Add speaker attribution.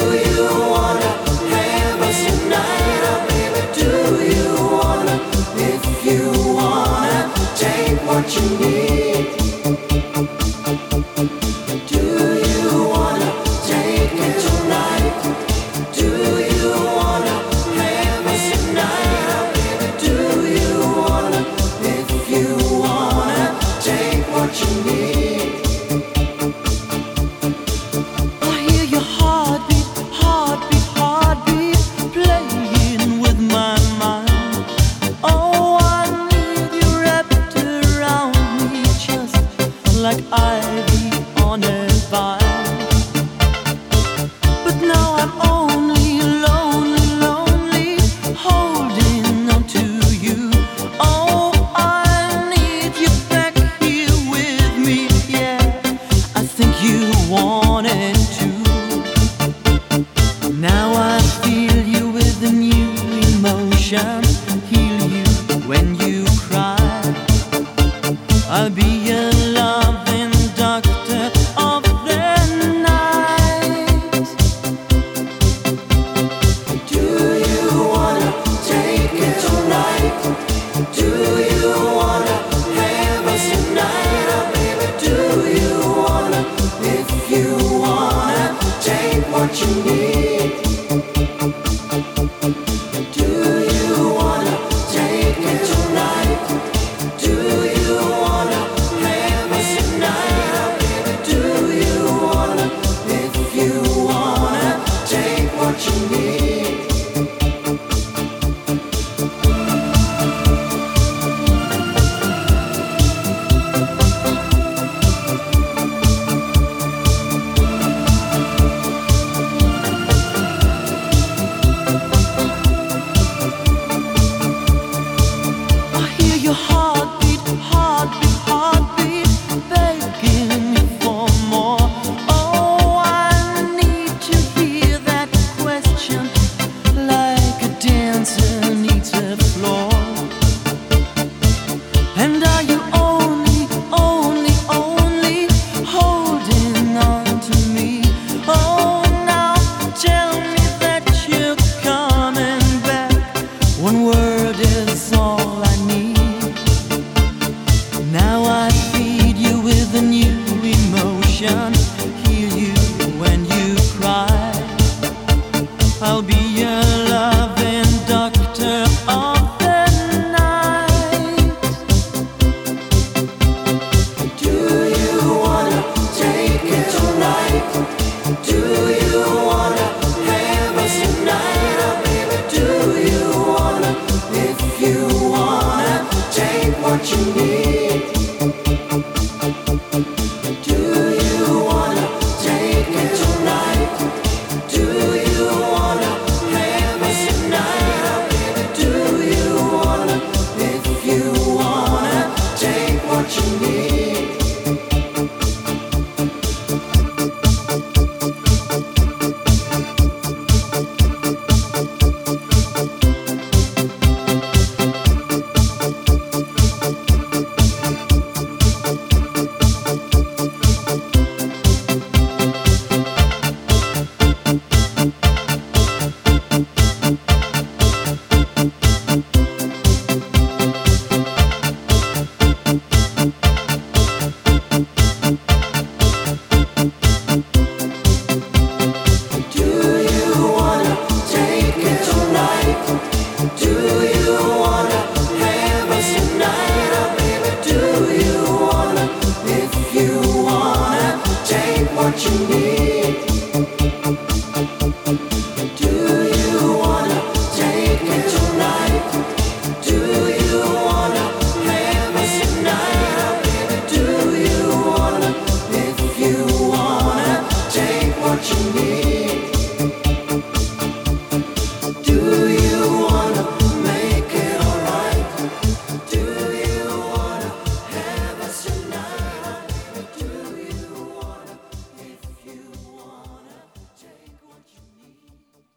Speaker 1: you wanna have us tonight? Oh baby, do you wanna? If you wanna, take what you need. Do you wanna take it tonight? Do you wanna have us tonight? Oh baby, do you wanna? If you wanna, take what you need.
Speaker 2: I hear your heartbeat, heartbeat, heartbeat playing with my mind. Oh, I need you wrapped around me just like ivy on a vine. But now I'm only lonely, lonely, holding on to you. Oh, I need you back here with me, yeah. I think you wanted to. Now I feel you with a new emotion. Heal you when you cry. I'll be a loving doctor of the night.
Speaker 1: Do you wanna take it tonight? Do you wanna have us tonight? Oh baby, do you wanna? If you wanna, take what you need.